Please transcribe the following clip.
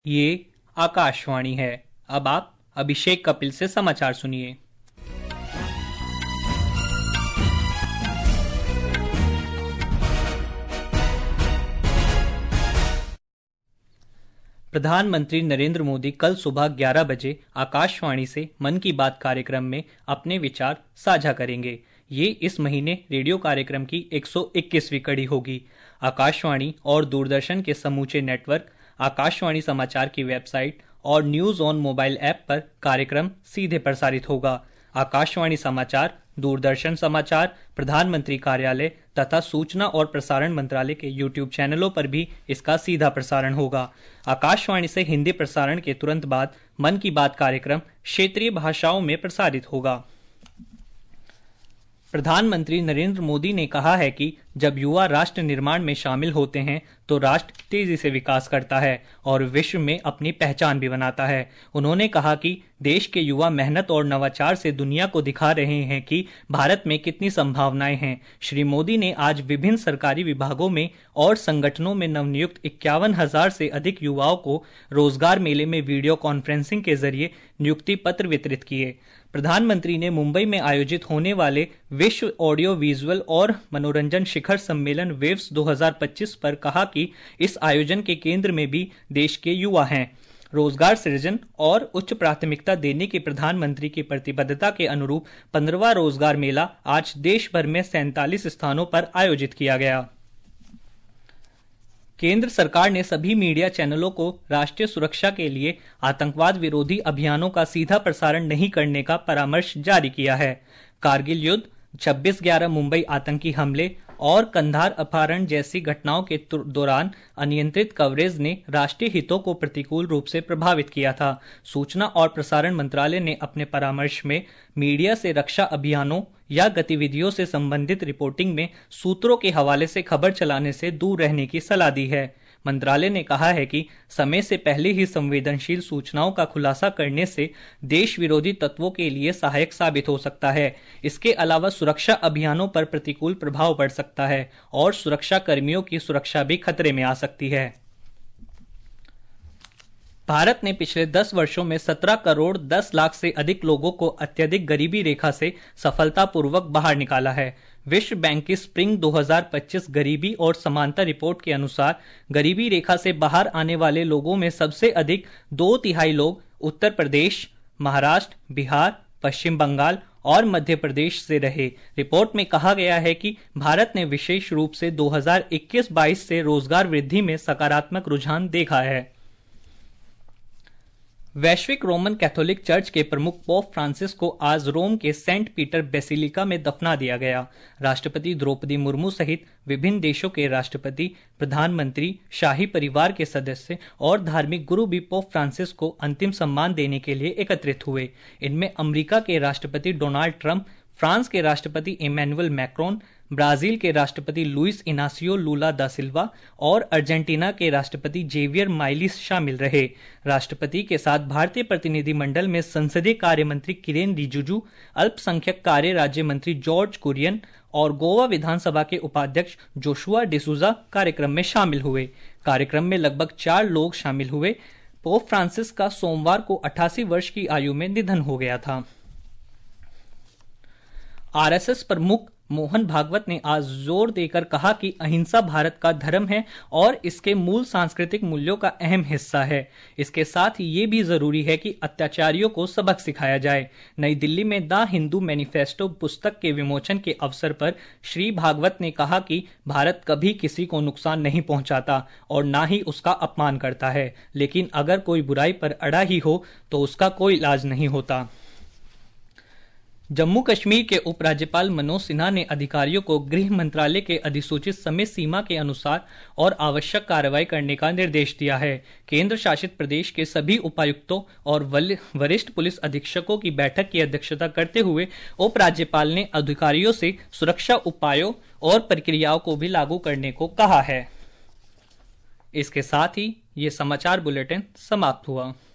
ये आकाशवाणी है। अब आप अभिषेक कपिल से समाचार सुनिए। प्रधानमंत्री नरेंद्र मोदी कल सुबह 11 बजे आकाशवाणी से मन की बात कार्यक्रम में अपने विचार साझा करेंगे। ये इस महीने रेडियो कार्यक्रम की 121वीं कड़ी होगी। आकाशवाणी और दूरदर्शन के समूचे नेटवर्क, आकाशवाणी समाचार की वेबसाइट और न्यूज ऑन मोबाइल ऐप पर कार्यक्रम सीधे प्रसारित होगा। आकाशवाणी समाचार, दूरदर्शन समाचार, प्रधानमंत्री कार्यालय तथा सूचना और प्रसारण मंत्रालय के यूट्यूब चैनलों पर भी इसका सीधा प्रसारण होगा। आकाशवाणी से हिंदी प्रसारण के तुरंत बाद मन की बात कार्यक्रम क्षेत्रीय भाषाओं में प्रसारित होगा। प्रधानमंत्री नरेंद्र मोदी ने कहा है कि जब युवा राष्ट्र निर्माण में शामिल होते हैं तो राष्ट्र तेजी से विकास करता है और विश्व में अपनी पहचान भी बनाता है। उन्होंने कहा कि देश के युवा मेहनत और नवाचार से दुनिया को दिखा रहे हैं कि भारत में कितनी संभावनाएं हैं। श्री मोदी ने आज विभिन्न सरकारी विभागों में और संगठनों में नवनियुक्त 51,000 से अधिक युवाओं को रोजगार मेले में वीडियो कॉन्फ्रेंसिंग के जरिए नियुक्ति पत्र वितरित किए। प्रधानमंत्री ने मुंबई में आयोजित होने वाले विश्व ऑडियो विजुअल और मनोरंजन शिखर सम्मेलन वेव्स 2025 पर कहा कि इस आयोजन के केंद्र में भी देश के युवा हैं। रोजगार सृजन और उच्च प्राथमिकता देने की प्रधानमंत्री की प्रतिबद्धता के अनुरूप 15वां रोजगार मेला आज देश भर में 47 स्थानों पर आयोजित किया गया। केंद्र सरकार ने सभी मीडिया चैनलों को राष्ट्रीय सुरक्षा के लिए आतंकवाद विरोधी अभियानों का सीधा प्रसारण नहीं करने का परामर्श जारी किया है। कारगिल युद्ध, 26/11 मुंबई आतंकी हमले और कंधार अपहरण जैसी घटनाओं के दौरान अनियंत्रित कवरेज ने राष्ट्रीय हितों को प्रतिकूल रूप से प्रभावित किया था। सूचना और प्रसारण मंत्रालय ने अपने परामर्श में मीडिया से रक्षा अभियानों या गतिविधियों से संबंधित रिपोर्टिंग में सूत्रों के हवाले से खबर चलाने से दूर रहने की सलाह दी है। मंत्रालय ने कहा है कि समय से पहले ही संवेदनशील सूचनाओं का खुलासा करने से देश विरोधी तत्वों के लिए सहायक साबित हो सकता है। इसके अलावा सुरक्षा अभियानों पर प्रतिकूल प्रभाव पड़ सकता है और सुरक्षा कर्मियों की सुरक्षा भी खतरे में आ सकती है। भारत ने पिछले 10 वर्षों में 17 करोड़ 10 लाख से अधिक लोगों को अत्यधिक गरीबी रेखा से सफलतापूर्वक बाहर निकाला है। विश्व बैंक की स्प्रिंग 2025 गरीबी और समानता रिपोर्ट के अनुसार गरीबी रेखा से बाहर आने वाले लोगों में सबसे अधिक 2/3 लोग उत्तर प्रदेश, महाराष्ट्र, बिहार, पश्चिम बंगाल और मध्य प्रदेश से रहे। रिपोर्ट में कहा गया है कि भारत ने विशेष रूप से 2021-22 से रोजगार वृद्धि में सकारात्मक रुझान देखा है। वैश्विक रोमन कैथोलिक चर्च के प्रमुख पोप फ्रांसिस को आज रोम के सेंट पीटर बेसिलिका में दफना दिया गया। राष्ट्रपति द्रौपदी मुर्मू सहित विभिन्न देशों के राष्ट्रपति, प्रधानमंत्री, शाही परिवार के सदस्य और धार्मिक गुरु भी पोप फ्रांसिस को अंतिम सम्मान देने के लिए एकत्रित हुए। इनमें अमेरिका के राष्ट्रपति डोनाल्ड ट्रंप, फ्रांस के राष्ट्रपति इमैनुअल मैक्रोन, ब्राजील के राष्ट्रपति लुइस इनासियो लूला दा सिल्वा और अर्जेंटीना के राष्ट्रपति जेवियर माइलिस शामिल रहे। राष्ट्रपति के साथ भारतीय प्रतिनिधिमंडल में संसदीय कार्य मंत्री किरेन रिजिजू, अल्पसंख्यक कार्य राज्य मंत्री जॉर्ज कुरियन और गोवा विधानसभा के उपाध्यक्ष जोशुआ डिसूजा कार्यक्रम में शामिल हुए। कार्यक्रम में लगभग 4 लोग शामिल हुए। पोप फ्रांसिस का सोमवार को 88 वर्ष की आयु में निधन हो गया था। आरएसएस प्रमुख मोहन भागवत ने आज जोर देकर कहा कि अहिंसा भारत का धर्म है और इसके मूल सांस्कृतिक मूल्यों का अहम हिस्सा है। इसके साथ ही ये भी जरूरी है कि अत्याचारियों को सबक सिखाया जाए। नई दिल्ली में द हिंदू मैनिफेस्टो पुस्तक के विमोचन के अवसर पर श्री भागवत ने कहा कि भारत कभी किसी को नुकसान नहीं पहुंचाता और ना ही उसका अपमान करता है, लेकिन अगर कोई बुराई पर अड़ा ही हो तो उसका कोई इलाज नहीं होता। जम्मू कश्मीर के उपराज्यपाल मनोज सिन्हा ने अधिकारियों को गृह मंत्रालय के अधिसूचित समय सीमा के अनुसार और आवश्यक कार्रवाई करने का निर्देश दिया है। केंद्र शासित प्रदेश के सभी उपायुक्तों और वरिष्ठ पुलिस अधीक्षकों की बैठक की अध्यक्षता करते हुए उपराज्यपाल ने अधिकारियों से सुरक्षा उपायों और प्रक्रियाओं को भी लागू करने को कहा है। इसके साथ ही ये समाचार बुलेटिन समाप्त हुआ।